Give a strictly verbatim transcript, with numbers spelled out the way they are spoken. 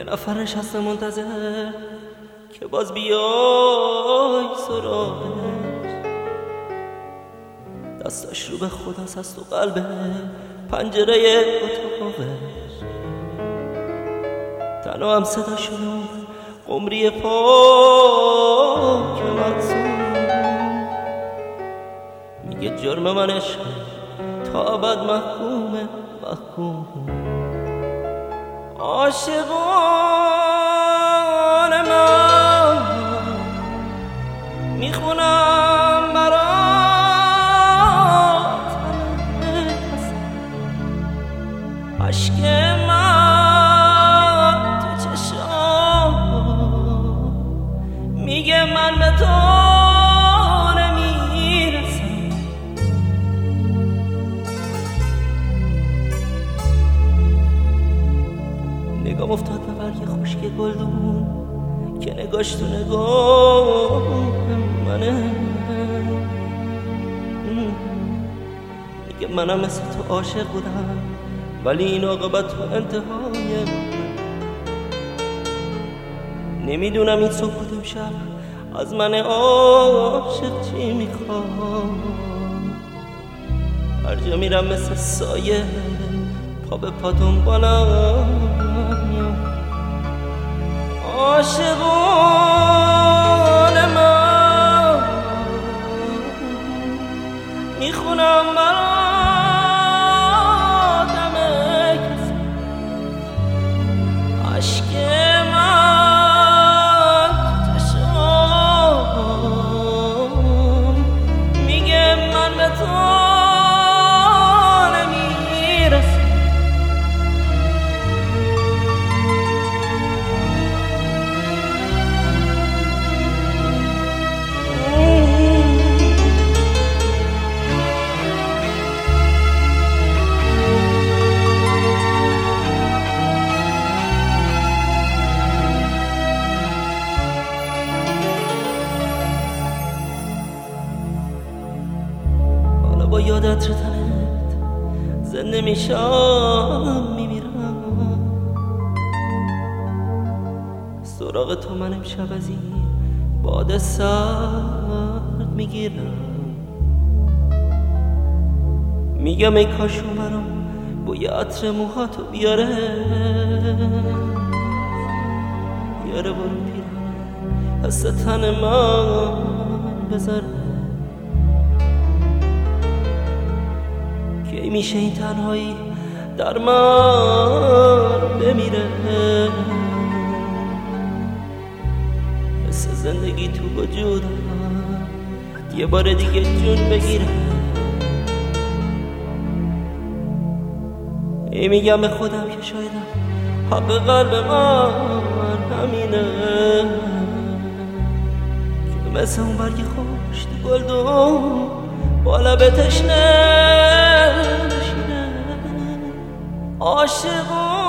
نفر نشسته منتظر که باز بیای سراغش. دستاش رو به خداست از تو قلبه پنجره اتاقش. تنها هم صدا شدم قمری پاک مقصود میگه جرم من عشق تا ابد محکومه محکوم. عاشقان من میخونم برات عشق من تو چشام میگه من به تو نمیرسم. نگام افتاد به برگ خشک گلدون که نگاش تو نگاه منه. میگه منم مثل تو عاشق بودم ولی این عاقبت تو انتهای من. نمیدونم این صبح و شب از من عاشق چی میخوام. هر جا میرم مثل سایه پا به پا دنبالم. عاشقان من میخونم برات همه کسی عشق من تو چشام میگه من به تو نمیرسم. با یادت رو تنت زنده میشم میمیرم. سراغ تو من امشب از این باد سرد میگیرم. میگم ای کاش برام بوی عطر موهاتو بیاره بیاره برو پیرم حس تن من بذاره. کی میشه این تنهایی در من بمیره حس زندگی تو وجودم یه بار دیگه جون بگیره. ای میگم به خودم که شایدم حق قلب من همینه که مثل اون برگ خوش تو گلدون با لب تشنه نشینه. عاشقان